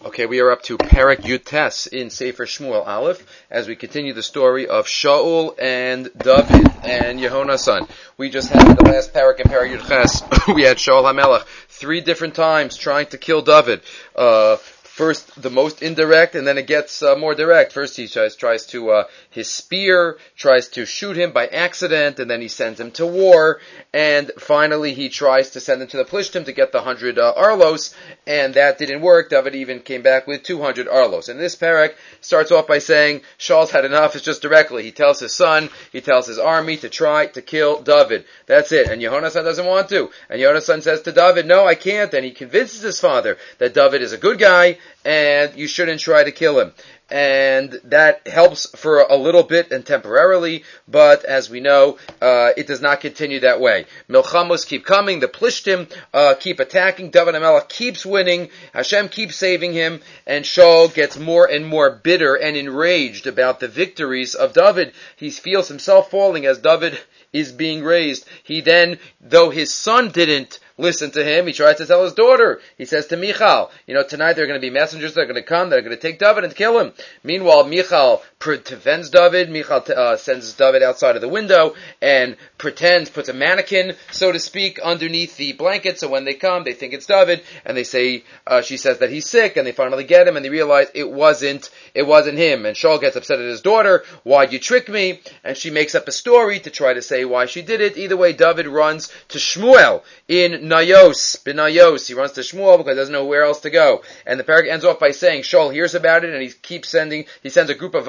Okay, we are up to Perek Yutes in Sefer Shmuel Aleph as we continue the story of Shaul and David and Yehonasan. We just had the last Perek in Perek Yutes. We had Shaul HaMelech 3 different times trying to kill David. First, the most indirect, and then it gets more direct. First, he tries to his spear, tries to shoot him by accident, and then he sends him to war. And finally, he tries to send him to the Plishtim to get the 100 Arlos, and that didn't work. David even came back with 200 Arlos. And this parak starts off by saying, Shaul's had enough. It's just directly. He tells his son, he tells his army to try to kill David. That's it. And Yehonasan doesn't want to. And Yehonasan says to David, no, I can't. And he convinces his father that David is a good guy, and you shouldn't try to kill him. And that helps for a little bit and temporarily, but as we know, it does not continue that way. Milchamos keep coming, the Plishtim keep attacking, David HaMelech keeps winning, Hashem keeps saving him, and Shaul gets more and more bitter and enraged about the victories of David. He feels himself falling as David is being raised. He then, though his son didn't listen to him, he tries to tell his daughter. He says to Michal, tonight there are going to be messengers that are going to come, that are going to take David and kill him. Meanwhile, Michal defends David. Michal sends David outside of the window and puts a mannequin, so to speak, underneath the blanket. So when they come, they think it's David, and they say, she says that he's sick, and they finally get him, and they realize it wasn't him. And Shaul gets upset at his daughter. Why'd you trick me? And she makes up a story to try to say why she did it. Either way, David runs to Shmuel in Nayos. He runs to Shmuel because he doesn't know where else to go. And the parak ends off by saying Shaul hears about it, and he sends a group of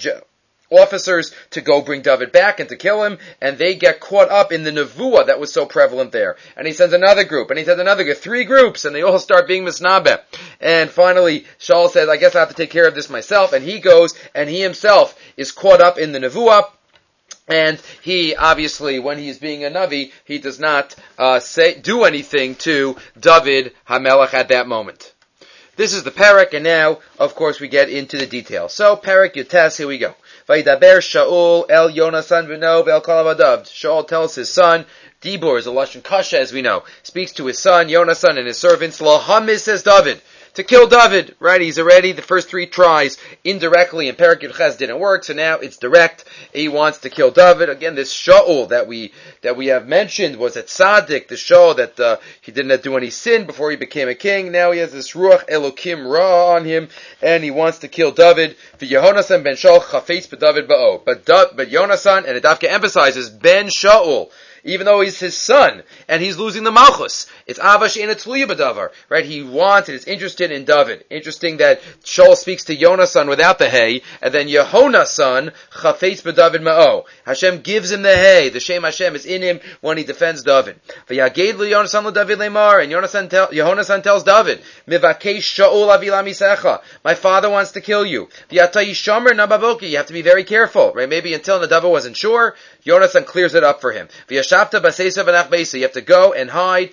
officers to go bring David back and to kill him, and they get caught up in the nevuah that was so prevalent there. And he sends another group, and he sends another group, 3 groups, and they all start being misnabeh. And finally, Shaul says, I guess I have to take care of this myself, and he goes, and he himself is caught up in the nevuah. And he, obviously, when he is being a Navi, he does not do anything to David HaMelech at that moment. This is the parak, and now, of course, we get into the details. So, parak Yutes, here we go. Vayidaber Shaul el Yonasan v'no ve'el kol avadav. Shaul tells his son, Dibur is a lashon kasha, as we know, speaks to his son, Yonasan, and his servants, Lo hamis, says David, to kill David, right? He's already, the first 3 tries indirectly in Perek Yutes didn't work, so now it's direct. He wants to kill David. Again, this Shaul that we have mentioned was a tzaddik, the Shaul that he didn't do any sin before he became a king. Now he has this Ruach Elokim Ra on him, and he wants to kill David. Yehonasan ben Shaul chafetz b'David ba'o. But Yonasan, and Adavka emphasizes, ben Shaul, even though he's his son, and he's losing the Malchus. It's Avash in a Tluya B'davar, right? He wants and is interested in David. Interesting that Shaul speaks to Yonasan without the hey, and then Yehonasan, Chafetz B'David Ma'o. Hashem gives him the hey. The Shem Hashem is in him when he defends David. V'yaged Yonasan l'David Lemar, and Yehonasan tells David, Mivakesh Shaul avila misecha. My father wants to kill you. V'yata yishamer nababoki. You have to be very careful, right? Maybe until David wasn't sure, Yonasan clears it up for him. You have to go and hide.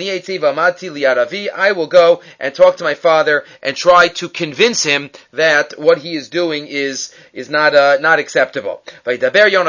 I will go and talk to my father and try to convince him that what he is doing is not acceptable. And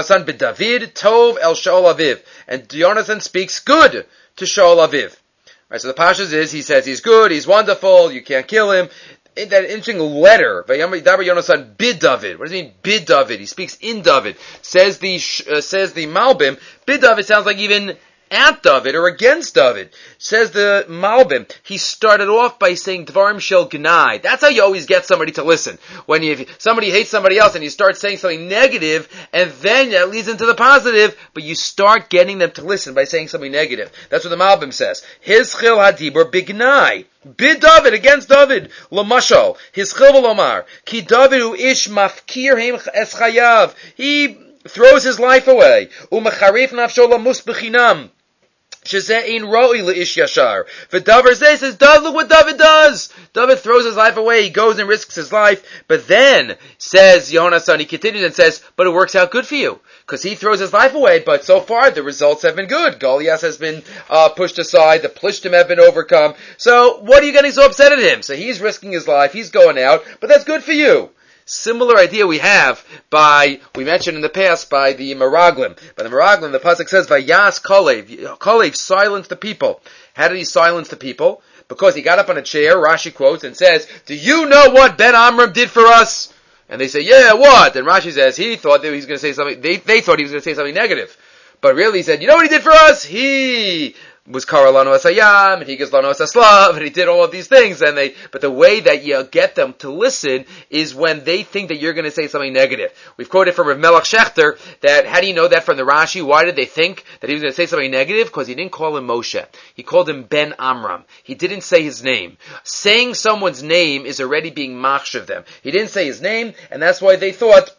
Yonasan speaks good to Shaul Aviv. Right, so the Pashas he says he's good, he's wonderful, you can't kill him. In that interesting letter, Dabar Yonasan bid David. What does he mean bid David? He speaks in David. Says the Malbim, bid David sounds like even at David or against David. Says the Malbim, he started off by saying Dvarim shel Gnai. That's how you always get somebody to listen. When somebody hates somebody else and you start saying something negative, and then that leads into the positive, but you start getting them to listen by saying something negative. That's what the Malbim says. His chil hadibur bignai. Bid David against David. L'mashal. His chil v'lomar. Ki David hu ish mafkir heim es chayav. He throws his life away. U'mecharif nafsho lamus b'chinam. Shezeh roi leish yashar. V'davar zeh says, look what David does. David throws his life away. He goes and risks his life. But then, says Yonasan, he continues and says, but it works out good for you. Because he throws his life away, but so far the results have been good. Goliath has been pushed aside. The Plishtim have been overcome. So, what are you getting so upset at him? So he's risking his life. He's going out. But that's good for you. Similar idea we have we mentioned in the past, by the Meraglim. By the Meraglim, the pasuk says, Vayas Kalev. Kalev silenced the people. How did he silence the people? because he got up on a chair, Rashi quotes, and says, do you know what Ben Amram did for us? And they say, yeah, what? And Rashi says, he thought that he was going to say something, they thought he was going to say something negative. But really he said, you know what he did for us? He was Kara Lano Asayam, and he gives Lano Asaslav, and he did all of these things, but the way that you get them to listen is when they think that you're going to say something negative. We've quoted from Rav Melech Shechter that, how do you know that from the Rashi? Why did they think that he was going to say something negative? Because he didn't call him Moshe. He called him Ben Amram. He didn't say his name. Saying someone's name is already being machshav them. He didn't say his name, and that's why they thought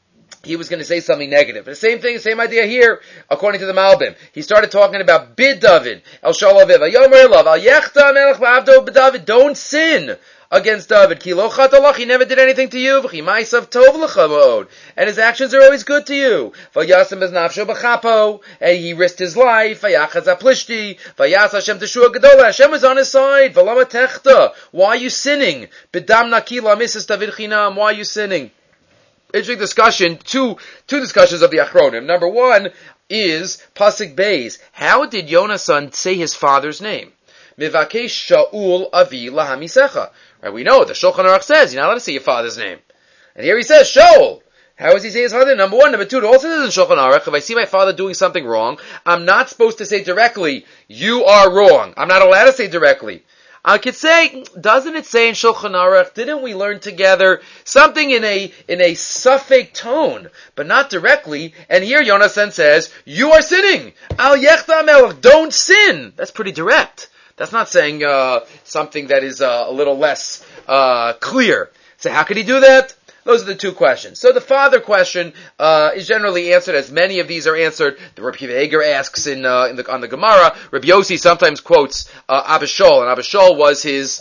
he was going to say something negative. The same thing, same idea here, according to the Malbim. He started talking about Bid David, El Shalaviv, Yomer Love, Al Yechta Melech Ba'avdo B'David, don't sin against David. Ki lo chatalach, he never did anything to you. V'chi ma'asav tov lecha ma'od, and his actions are always good to you. V'yasem es nafsho b'chapo, and he risked his life. V'yachaz aplishti, v'yas Hashem teshua gedola. Hashem is on his side. V'lama techta, why are you sinning? B'dam nakila misas David chinam, why are you sinning? Interesting discussion, two discussions of the Achronim. Number one is Pasuk Beis. How did Yonasan say his father's name? Mivakesh Shaul Avi Lahamisecha. Right, we know the Shulchan Aruch says you're not allowed to say your father's name. And here he says Shaul. How does he say his father's name? Number one. Number two, it also says in Shulchan Aruch, if I see my father doing something wrong, I'm not supposed to say directly, you are wrong. I'm not allowed to say directly. I could say, doesn't it say in Shulchan Aruch, didn't we learn together something in a suffix tone, but not directly? And here Yonasan says, you are sinning. Al Yechta Melech, don't sin. That's pretty direct. That's not saying something that is a little less clear. So how could he do that? Those are the two questions. So the father question is generally answered, as many of these are answered. The Rabbi Hager asks on the Gemara. Rabbi Yossi sometimes quotes Abba Shaul, and Abba Shaul was his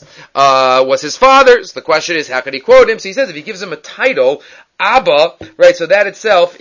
father. So the question is, how can he quote him? So he says if he gives him a title, Abba, right? So that itself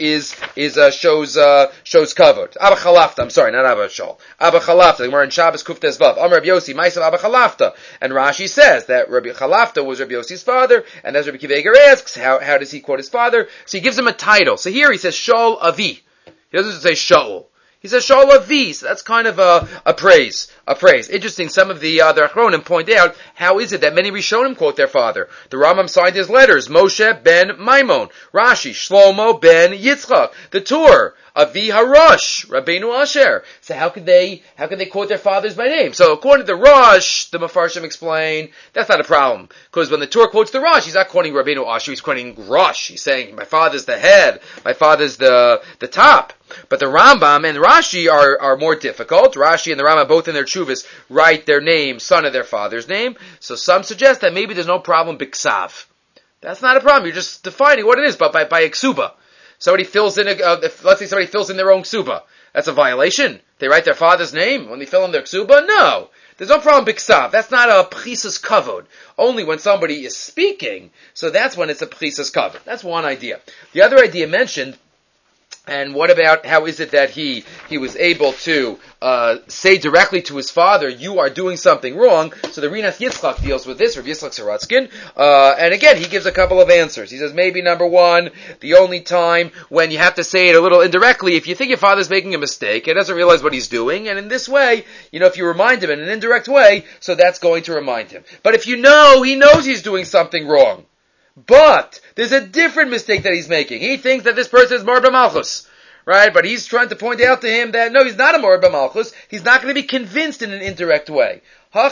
shows kavod. Abba Chalafta. I'm sorry, not Abba Shaul. Abba Chalafta. We're in Shabbos Kuftes Vav. Amar Rabbi Yossi, Ma'asav Abba Chalafta. And Rashi says that Rabbi Chalafta was Rabbi Yossi's father, and as Rabbi Kiveger asks, how does he quote his father? So he gives him a title. So here he says Shaul Avi. He doesn't say Shaul. He says Shaul Avi, so that's kind of a praise. Interesting, some of the other Achronim point out, how is it that many Rishonim quote their father? The Rambam signed his letters, Moshe ben Maimon, Rashi, Shlomo ben Yitzchak, the Tur, Avi Harosh, Rabbeinu Asher. So how could they quote their fathers by name? So according to the Rosh, the Mefarshim explain, that's not a problem. Because when the Torah quotes the Rosh, he's not quoting Rabbeinu Asher, he's quoting Rosh. He's saying, my father's the head, my father's the top. But the Rambam and Rashi are more difficult. Rashi and the Rambam, both in their Chuvas, write their name, son of their father's name. So some suggest that maybe there's no problem b'ksav. That's not a problem. You're just defining what it is, but by ksuba. Somebody fills in let's say somebody fills in their own ksuba. That's a violation. They write their father's name when they fill in their ksuba? No. There's no problem b'ksav. That's not a p'chisas kavod. Only when somebody is speaking, so that's when it's a p'chisas kavod. That's one idea. The other idea mentioned, and what about how is it that he was able to say directly to his father, you are doing something wrong? So the Rinas Yitzchak deals with this, Rav Yitzchak Saratskin, and again, he gives a couple of answers. He says, maybe number one, the only time when you have to say it a little indirectly, if you think your father's making a mistake, he doesn't realize what he's doing, and in this way, if you remind him in an indirect way, so that's going to remind him. But if he knows he's doing something wrong, but there's a different mistake that he's making. He thinks that this person is Mor B'Malchus, right? But he's trying to point out to him that no, he's not a Mor B'Malchus. He's not going to be convinced in an indirect way. O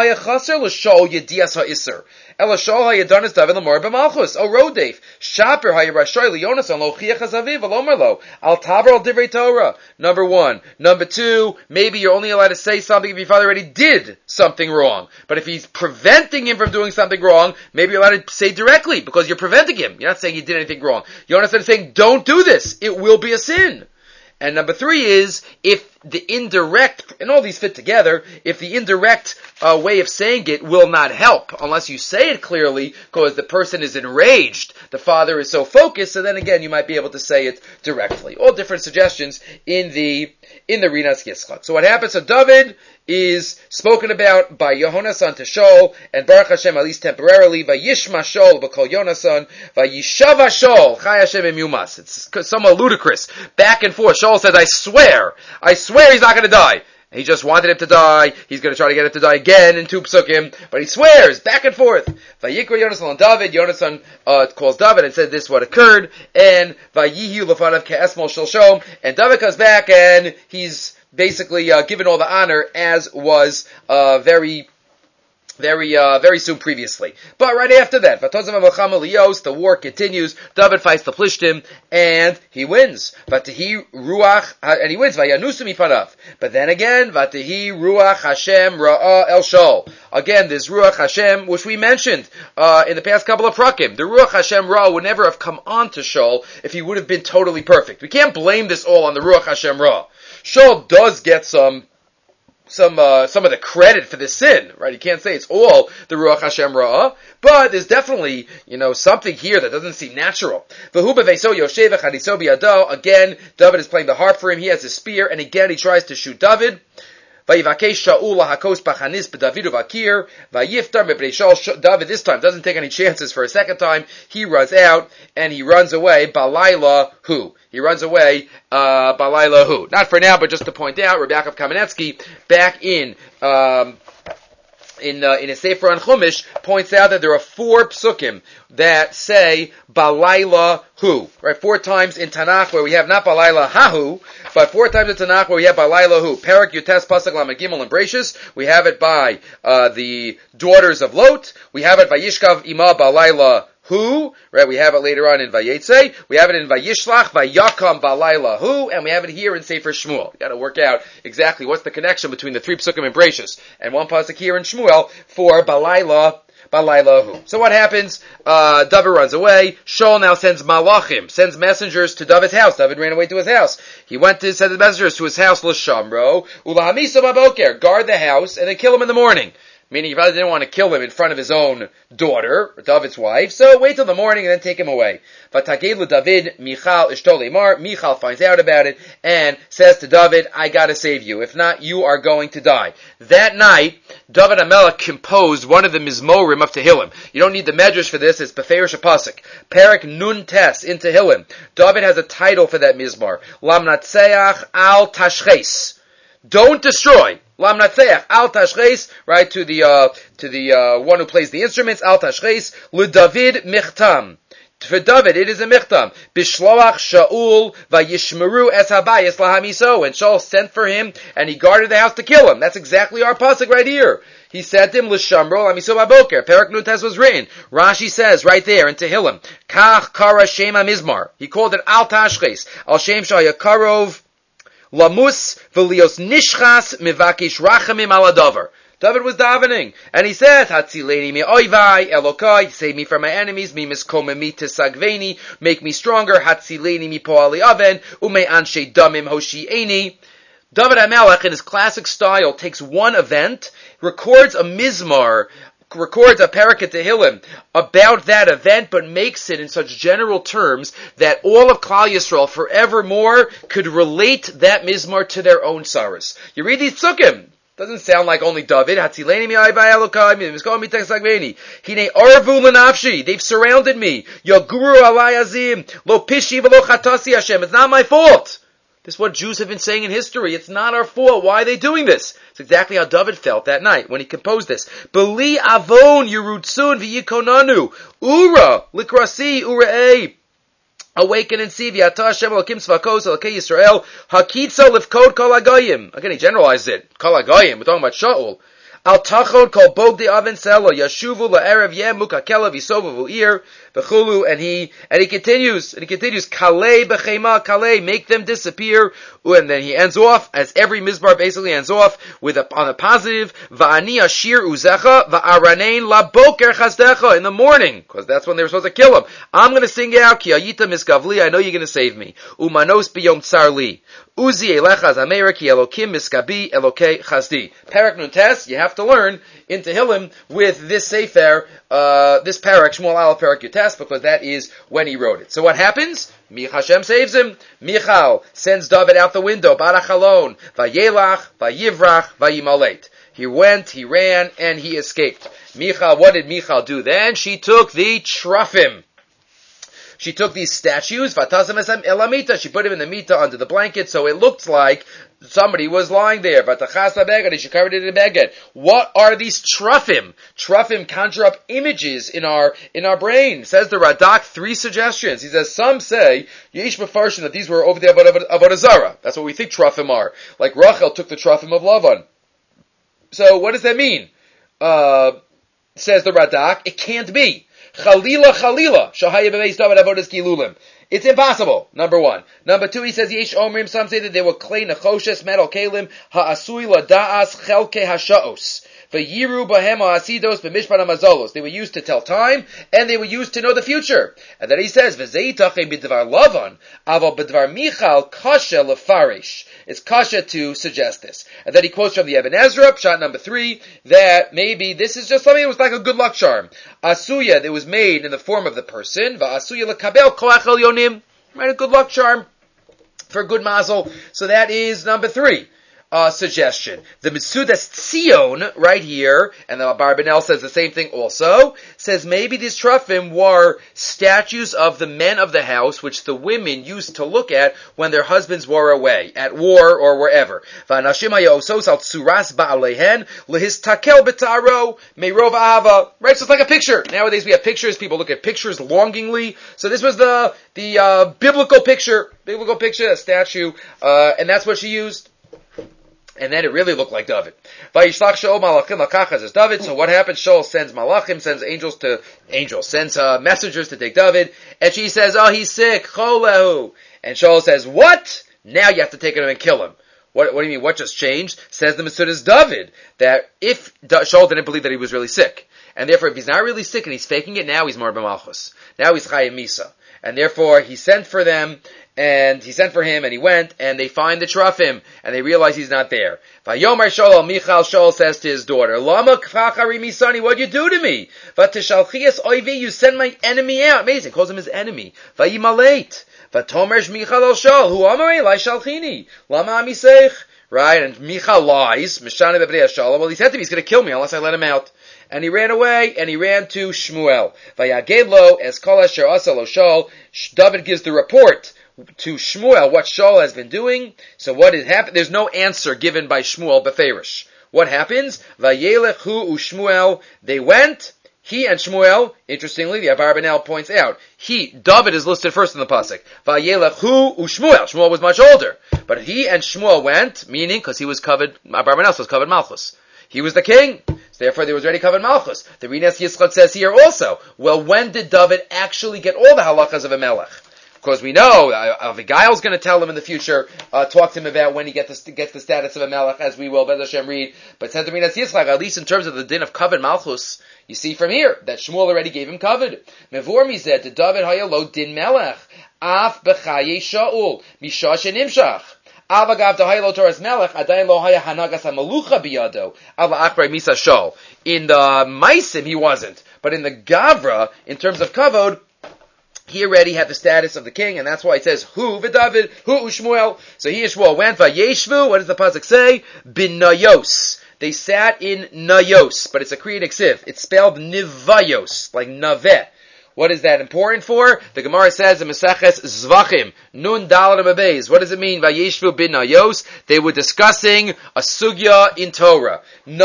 Rodef, Shaper Hayarashoy Leonasan Lo Chiach Hazaviv Alomar Al Taber Al Divrei Torah. Number one. Number two, maybe you're only allowed to say something if your father already did something wrong. But if he's preventing him from doing something wrong, maybe you're allowed to say directly because you're preventing him. You're not saying he did anything wrong. Yonasan is saying, don't do this. It will be a sin. And number three is, if the indirect, and all these fit together, if the indirect way of saying it will not help, unless you say it clearly, because the person is enraged, the father is so focused, so then again you might be able to say it directly. All different suggestions in the Rinas Yitzchak. So what happens? So David is spoken about by Yehonasan to Shaul, and Baruch Hashem, at least temporarily, Vayishma Shaul b'kol Yonasan, Vayishava Shaul, Chai Hashem Yumas. It's somewhat ludicrous. Back and forth. Shaul says, I swear he's not going to die. He just wanted him to die. He's going to try to get him to die again in 2 psukim, but he swears back and forth. Vayikra Yonasan and David. Yonasan calls David and said this is what occurred. And Vayihu lefanav ke'esmol shalshom. And David comes back and he's basically given all the honor as was very soon previously. But right after that, the war continues. David fights the Plishtim, and he wins. Vatihi ruach, and he wins. Vayanusu mifanav. But then again, Vatihi ruach Hashem ra'a el Shaul. Again, this ruach Hashem, which we mentioned in the past couple of prakim, the ruach Hashem ra'a would never have come on to Shaul if he would have been totally perfect. We can't blame this all on the ruach Hashem ra'a. Shaul does get some of the credit for this sin, right? You can't say it's all the Ruach Hashem Ra'ah, but there's definitely, something here that doesn't seem natural. Again, David is playing the harp for him. He has his spear, and again he tries to shoot David. David this time doesn't take any chances for a second time. He runs out, and he runs away, Balayla Hu. He runs away, Balayla Hu. Not for now, but just to point out, Rabbi Yaakov Kamenetsky, back in a Sefer on Chumash, points out that there are 4 psukim that say Balayla Hu. Right, 4 times in Tanakh where we have not Balayla Hahu, but 4 times in Tanakh where we have Balayla Hu. Perak Yutes Pasuk Lamed Gimel and Brachus. We have it by the daughters of Lot. We have it by Yishkav Ima Balayla Hu, right? We have it later on in Vayetze. We have it in Vayishlach, Vayakam Balayla Hu, and we have it here in Sefer Shmuel. You got to work out exactly what's the connection between the 3 psukim in Brachus and 1 pasuk here in Shmuel for Balayla Hu. So what happens? David runs away. Shaul now sends malachim, sends messengers to David's house. David ran away to his house. He went to send the messengers to his house, L'shamro, Ulahamiso Baboker, guard the house, and then kill him in the morning. Meaning he probably didn't want to kill him in front of his own daughter, David's wife, so wait till the morning and then take him away. But Tagelu David, Michal Ishtolimar, Michal finds out about it and says to David, I gotta save you. If not, you are going to die. That night, David HaMelech composed one of the Mizmorim of Tehillim. You don't need the medrash for this, it's Beferish Pasuk. Perak Nun Tes in Tehillim. David has a title for that Mizmor. Lamnatseach al Tashches. Don't destroy. Lam Natseach, Al Tashches, right, to the one who plays the instruments, Al Tashches, Le David Michtam. For David, it is a Michtam. Bishloach Shaul, Vayishmeru Es Habayis Lahamiso. And Shaul sent for him, and he guarded the house to kill him. That's exactly our pasuk right here. He sent him, L'shamro, Lamiso Baboker. Perak Nutes was written. Rashi says, right there, in Tehillim, Kach Kara Shema Mizmar. He called it Al Tashches, Al Shem Shayakarov, Lamus v'lios nishchas mivakish rachamim aladavar. David was davening, and he said, Hatzileni mi oivai, Elokai, save me from my enemies, mi miskomemi tesagveni, make me stronger, Hatzileni mi poali aven, ume anshe damim hoshieni. David HaMelech, in his classic style, takes one event, records a mizmar, records a Parak Tehillim about that event, but makes it in such general terms that all of Klal Yisrael forevermore could relate that Mizmar to their own sorrows. You read these psukim, doesn't sound like only David. Hatzileni mi ayvai Elokai, miskom mi tesagveni. Hine arvu l'nafshi, they've surrounded me. Yaguru alai azim, lo pishi v'lo chatasi Hashem. It's not my fault. This is what Jews have been saying in history. It's not our fault. Why are they doing this? It's exactly how David felt that night when he composed this. Beli avon yerutsun v'yikonanu. Ura likrasi ura'ei. Awaken and see v'yata Hashem Elokim tzvakos Elokei Yisrael. Hakitza lifkod kol hagayim. Again, he generalized it. Kol hagayim. We're talking about Shaul. Al tachod kol bogdi aven selo yashuvu la'erev yem mukakela v'sovu v'ir v'chulu, and he continues kalei b'chema kalei, make them disappear, and then he ends off, as every mizbar basically ends off, on a positive, va'ani ashir uzecha va'aranein laboker chasdecha, in the morning, because that's when they were supposed to kill him. I'm going to sing out ki ayita miskavli, I know you're going to save me. Umanos biyom tsar li. Uzi elecha zameira ki elokim miskabi elokei chasdi. Parak Nuntes, you have to learn in Tehillim with this sefer, this parak, Shmuel Aleph Parak Yutes, because that is when he wrote it. So what happens? Hashem saves him. Michal sends David out the window. Barachalon, vayelach, vayivrach, vayimalet. He went, he ran, and he escaped. Michal, what did Michal do then? She took the trufim. she took these statues, vatasam esem elamita, she put him in the mita under the blanket, so it looked like somebody was lying there. Vatachas beged, she covered it in beged. What are these trufim? Trufim conjure up images in our brain. Says the Radak, 3 suggestions. He says, some say, Yesh Mefarshim, that these were over the Avodah Zarah. That's what we think trufim are. Like Rachel took the trufim of Lavan. So what does that mean? Says the Radak, it can't be. Chalila, shahaya bebeis David avodas gilulim. It's impossible, number 1. Number 2, he says, Yesh Omrim, some say that they were clay nechoshes, metal kalim, ha'asui lada'as chelke hasha'os. V'yiru bahem ha'asidos b'mishpat ha'mazolos. They were used to tell time, and they were used to know the future. And then he says, V'zeitachem b'dvar Lavan, aval b'dvar Michal kasha lefarish. It's kasha to suggest this. And then he quotes from the Ibn Ezra, pshat number 3, that maybe this is just something that was like a good luck charm. Asuya, that was made in the form of the person, v'asuya lekabel koach elyonim. Right, a good luck charm for good mazel. So that is number 3. Suggestion. The Mitzudas Tzion, right here, and the Barbanel says the same thing also, says maybe these trufim were statues of the men of the house, which the women used to look at when their husbands were away, at war or wherever. Right, so it's like a picture. Nowadays we have pictures, people look at pictures longingly. So this was the biblical picture, a statue, and that's what she used. And then it really looked like David. Vayishlach Shaul malachim lakachas as David. So what happens? Shaul sends malachim, sends messengers to take David. And she says, oh, he's sick. Cholehu. And Shaul says, what? Now you have to take him and kill him. What do you mean? What just changed? Says the Mitzudas David, that if Shaul didn't believe that he was really sick. And therefore, if he's not really sick and he's faking it, now he's Mar b'malchus. Now he's Chayim Misa. And therefore, he sent for them, and he sent for him, and he went, and they find the trufim, and they realize he's not there. Vayomer Shaul Michal, Shaul says to his daughter, Lama k'chachari misani, what'd you do to me? Vatishalchias oivi, you sent my enemy out. Amazing, calls him his enemy. Vayimaleit. Vatomer Michal el Shaul, hu amarei lai shalchini. Lama amiseich. Right, and Michal lies, Mishane b'bnei Shaul, well, he said to me, he's going to kill me unless I let him out. And he ran away, and he ran to Shmuel. Vayaged lo, as kol asher asa lo Shaul, David gives the report to Shmuel what Shaul has been doing. So what had happened? There's no answer given by Shmuel beferish. What happens? Vayelech hu u'Shmuel, they went, he and Shmuel, interestingly, the Abarbanel points out, David is listed first in the pasuk. Vayelech hu u'Shmuel. Shmuel was much older. But he and Shmuel went, meaning, because he was covered, Abarbanel was covered Malchus. He was the king. So therefore, there was already covered Malchus. The Rinas Yitzchak says here also, well, when did David actually get all the halachas of a melech? Because we know, Avigail's going to tell him in the future, talk to him about when he gets the status of a melech, as we will, Bez Hashem read. But said the Rinas Yitzchak, at least in terms of the din of covered Malchus, you see from here, that Shmuel already gave him covered. Mevor mizeh, to David hayalo din melech, af b'chaye Shaul, misha shenimshach. Avagav dahaylo Torah's melech adayin lo haya hanagas hamalucha biyado ala akray misa shol. In the Maisim he wasn't, but in the Gavra, in terms of kavod, he already had the status of the king, and that's why it says hu v'David hu u'Shmuel. So he and Shmuel went vayeshvu. What does the pasuk say? Bin nayos. They sat in nayos, but it's a kriyat iksiv. It's spelled nivayos, like naveh. What is that important for? The Gemara says in Maseches Zvachim, Nun Dalad Abeis. What does it mean? Vayeshvu bin Nayos. They were discussing a sugya in Torah.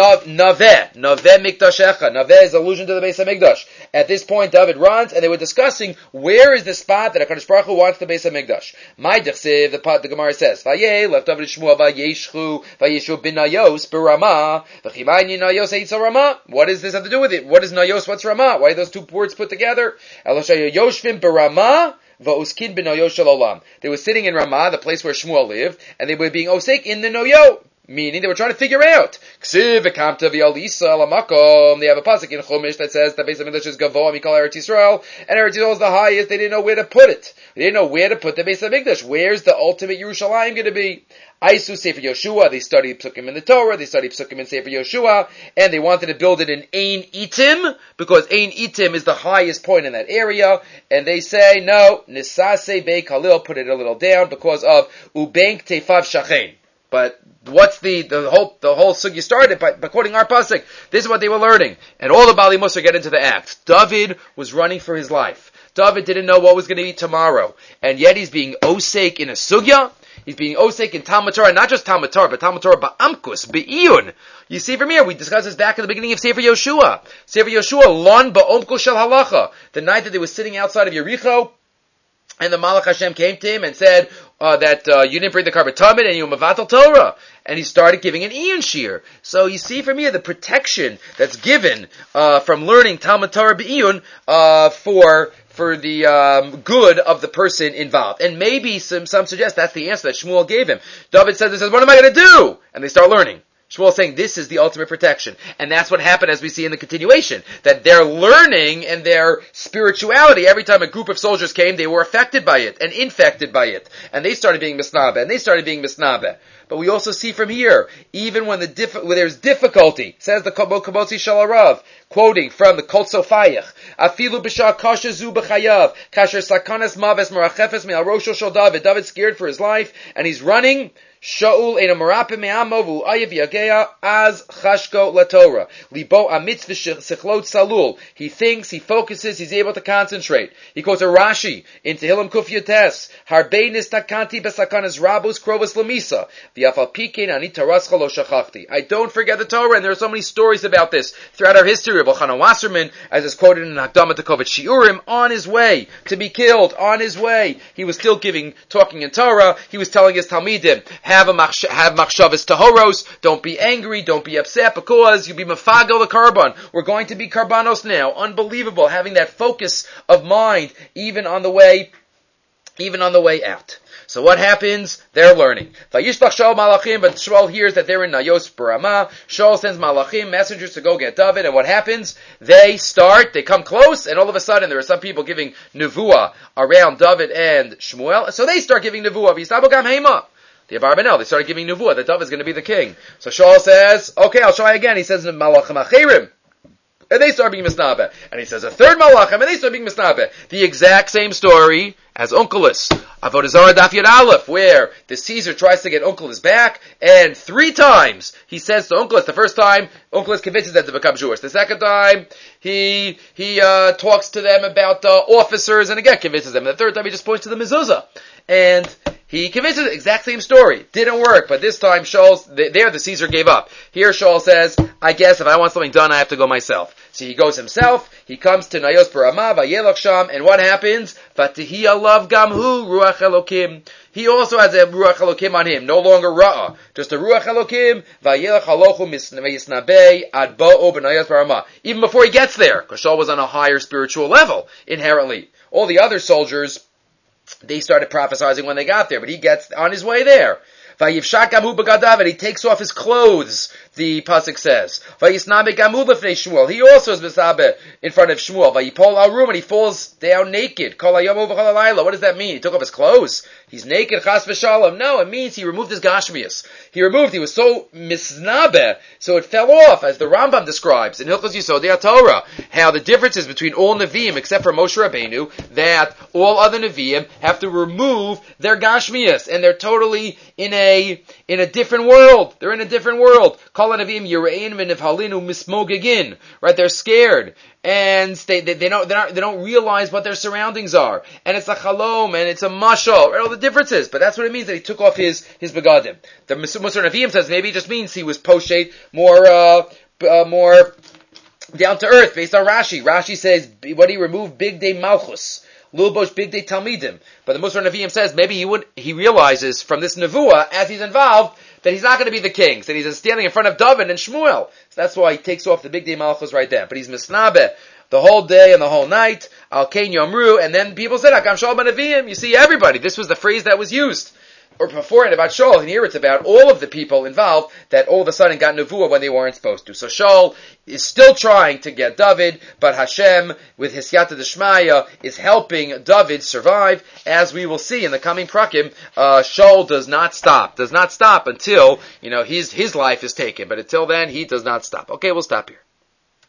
Naveh Mikdashecha. Naveh is allusion to the Beis HaMikdash. At this point, David runs, and they were discussing where is the spot that HaKadosh Baruch Hu wants the Beis HaMikdash. My Dechsev, the Gemara says, Vayeh, left David Shmuel, Vayeshvu bin Nayos, B'Ramah, V'chimayni Nayos Eitzel Ramah. What does this have to do with it? What is Nayos? What's Ramah? Why are those two words put together? They were sitting in Ramah, the place where Shmuel lived, and they were being osek in the noyo, meaning they were trying to figure out. They have a pasuk in Chumash that says the Beis HaMikdash is Gavoa Mikol Eretz Yisrael, and Eretz Yisrael is the highest. They didn't know where to put it. They didn't know where to put the Beis HaMikdash. Where's the ultimate Yerushalayim going to be? Aisu Sefer Yoshua, they studied Psukim in the Torah, they studied Psukim in Sefer Yoshua, and they wanted to build it in Ein Itim, because Ein Itim is the highest point in that area, and they say, no, Nisase Bei Kalil, put it a little down, because of Ubank Tefav Shachen. But what's the whole sugya started by quoting our pasuk. This is what they were learning. And all the Bali Musar get into the act. David was running for his life. David didn't know what was going to be tomorrow. And yet he's being osek in a sugya. He's being osek in Talmud Torah, not just Talmud Torah, but Talmud Torah ba'amkus, be'iyun. You see from here, we discussed this back in the beginning of Sefer Yoshua. Sefer Yoshua, lon ba'omko shel halacha. The night that they were sitting outside of Yericho, and the Malach Hashem came to him and said that you didn't bring the Karban Tamid and you mavatal Torah. And he started giving an Iyun Shir. So you see from here the protection that's given from learning Talmud Torah B'Iyun for the good of the person involved. And maybe some suggest that's the answer that Shmuel gave him. David says, what am I going to do? And they start learning. Shmuel is saying this is the ultimate protection. And that's what happened as we see in the continuation. That their learning and their spirituality, every time a group of soldiers came, they were affected by it and infected by it. And they started being misnabeh. But we also see from here, even when there's difficulty, says the Kabotzi Shalarav, quoting from the Kol Sofayach, Afilu b'shah kasher zu b'chayav, kasher sakanas maves merachefes me'al rosho shel David. David's scared for his life, and he's running. Shaul ein amarapim me'amo v'u ayev yagea az chashko laTorah. Libo amitz v'sichlot salul. He thinks, he focuses, he's able to concentrate. He quotes a Rashi in Tehillim Kuf Yotes. Harbei nistakanti b'sakanas rabus krovas lamisa. V'afal pikein ani tarascha lo shachachti. I don't forget the Torah, and there are so many stories about this throughout our history. Rabbi Chanan Wasserman, as is quoted in Hakdama to Kovet Shiurim, on his way to be killed, on his way, he was still talking in Torah. He was telling his Talmidim, have machshavas tahoros, don't be angry, don't be upset, because you'll be mafagel the karban. We're going to be karbanos now. Unbelievable, having that focus of mind, even on the way out. So what happens? They're learning. Vayishlach Shaul malachim, but Shaul hears that they're in Nayos Barama. Shaul sends malachim, messengers to go get David, and what happens? They come close, and all of a sudden there are some people giving nevuah around David and Shmuel, so they start giving nevuah. V'yistabel gam heima. The Abarbanel, they started giving nevuah that David is going to be the king. So Shaul says, okay, I'll try again. He says, malachim achirim. And they start being misnabeh. And he says a third malachim, and they start being misnabeh. The exact same story as Onkelos. Avodah Zarah Daf Yud Aleph, where the Caesar tries to get Onkelos back, and 3 times he says to Onkelos, the first time, Onkelos convinces them to become Jewish. The second time, he talks to them about officers, and again convinces them. The third time, he just points to the mezuzah. And he convinces the exact same story. Didn't work, but this time the Caesar gave up. Here Shaul says, I guess if I want something done, I have to go myself. So he goes himself, he comes to Nayos Barama, Vayelach Sham, and what happens? Vatihi alav gamhu, Ruach Elokim. He also has a Ruach Elokim on him, no longer Ra'ah, just a Ruach Elokim, Vayelach Halochu Misnabei Ad Bo'o B'Nayos Barama. Even before he gets there, because Shaul was on a higher spiritual level, inherently. All the other soldiers, they started prophesying when they got there, but he gets on his way there. Vayivshak gamu b'gadav, he takes off his clothes, the pasuk says. Vayisnabe gamu b'fnei Shmuel, he also is misabe in front of Shmuel. Vayipol arum, and he falls down naked. Kol hayomu v'chol halayla, what does that mean? He took off his clothes? He's naked, chas v'shalom. No, it means he removed his gashmias. He was so misnabe, so it fell off, as the Rambam describes in Hilchos Yisodei HaTorah, how the differences between all Nevi'im, except for Moshe Rabbeinu, that all other Nevi'im have to remove their gashmias, and they're totally in a different world. They're in a different world. Kol Nevi'im Yirein v'nivhalinu mismogegin. Right? They're scared. And they don't realize what their surroundings are. And it's a chalom, and it's a mashal, right? All the differences. But that's what it means that he took off his begadim. The Musar Nevi'im says maybe it just means he was poshet more down to earth, based on Rashi. Rashi says, what he removed, big day malchus. Lulbosh big day talmidim. But the Musar Nevi'im says maybe he realizes from this nevuah, as he's involved, that he's not going to be the king. So he's standing in front of David and Shmuel. So that's why he takes off the big day malchus right there. But he's misnabeh the whole day and the whole night. Al Kain Yomru. And then people said, Hakam Shaul ben Nevi'im. You see, everybody. This was the phrase that was used. Or beforehand about Shaul, and here it's about all of the people involved that all of a sudden got nevuah when they weren't supposed to. So Shaul is still trying to get David, but Hashem, with his Siyata D'Shmaya, is helping David survive. As we will see in the coming prakim, Shaul does not stop until, his life is taken. But until then, he does not stop. Okay, we'll stop here.